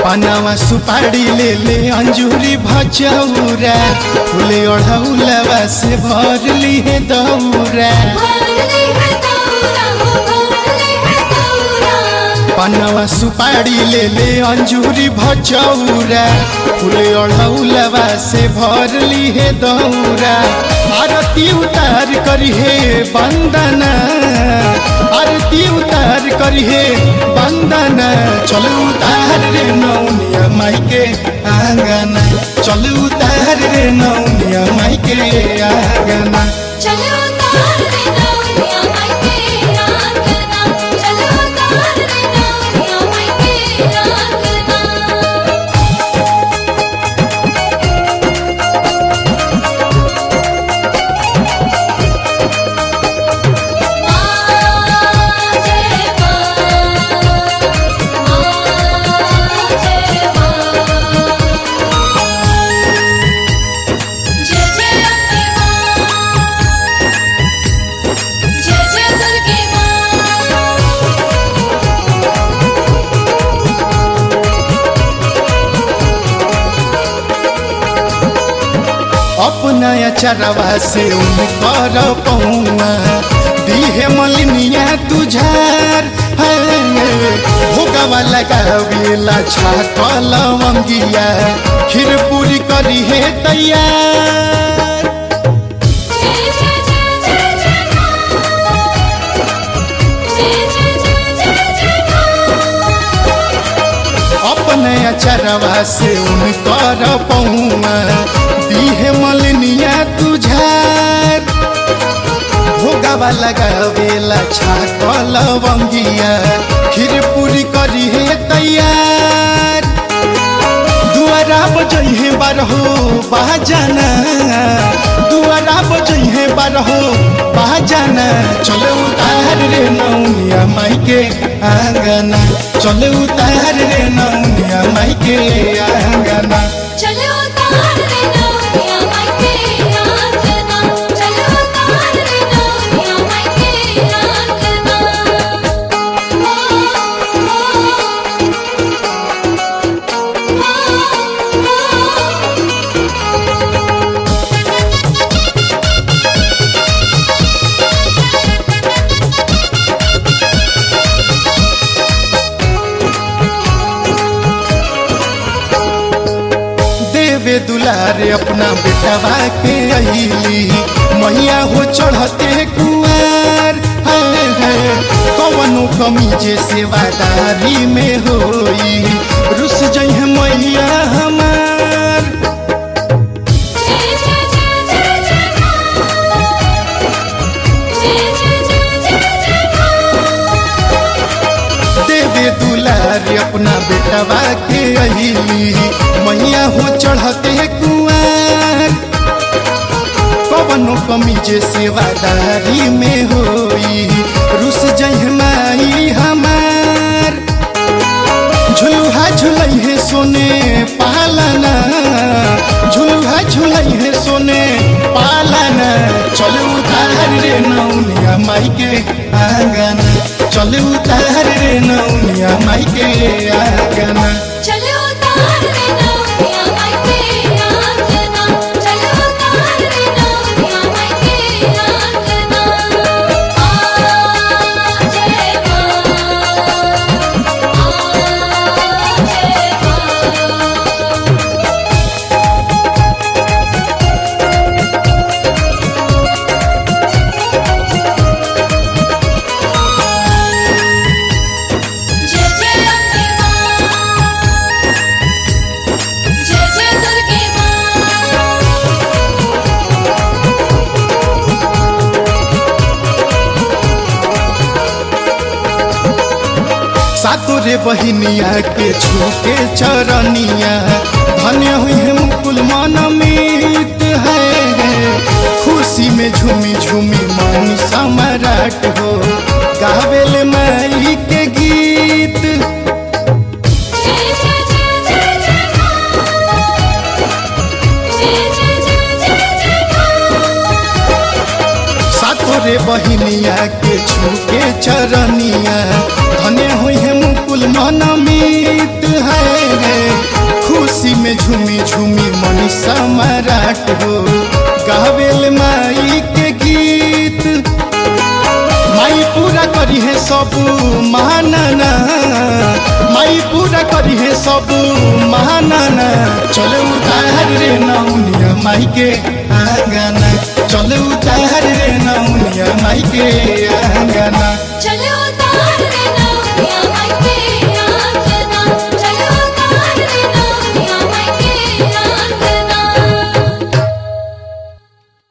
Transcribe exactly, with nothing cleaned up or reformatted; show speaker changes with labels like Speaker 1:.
Speaker 1: पनावा सुपारी ले ले अंजूरी भचौरा फूले ओढ़ौलवा से भर ली है दौरा पनावा सुपारी ले ले अंजूरी भचौरा फूले ओढ़ौलवा से भर ली है दौरा आरती उतार करी है बंदना आरती उतार करी है बंदना चल उतार रे नौनिया माई के आंगना चल उतार रे नौनिया माई के आंगना अपना चरवा से उनकर पौआ दीहे मलिनिया तुझार भोगवा लगावेला छाकल मंगिया खीर पूरी करी है तैयार अपने चरवा से उनकर पौआ दीहे मलिनिया तुझार भोगवा लगावेला छाकल बंगिया खीर पूरी करी है तैयार दुआरा बजहे बारहो बाजाना दुआरा बजहे बारहो बाजाना चलो उतार रे नौनिया माई के आंगना चलो उतार रे नौनिया माई के आंगना देवे दुलारे अपना बेटवा के अहिली मैया हो चढ़ते कुआर कवनो कमी जे सेवादारी में होई रुस जइह मैया हमार देवे दुलारे अपना बेटवा के अहिली मैया हो चढ़ते कुआर कवनो कमी जे सेवादारी में होई रुस जइह माई हमार झुलुहा झुलई है सोने पालना झुलुहा झुलई है सोने पालना चल उतार रे नौनिया माई के आंगना चल उतार रे नौनिया माई के आंगना सातोरे बहिनिया के छूके चरनिया धन्य हुई है मुकुल मनमीत है खुशी में झूमी झूमी मन सम्राट हो गावेले माई के गीत सातोरे बहिनिया के छूके चरनिया धन्य हुई है मुकुल मनमीत है घाट हो गावेल माई के गीत। माई पूरा करी है सब महानाना, माई पूरा करी है सब महानाना। चले उतार रे नौनिया माई के आंगना, चले उतार रे नौनिया माई के आंगना।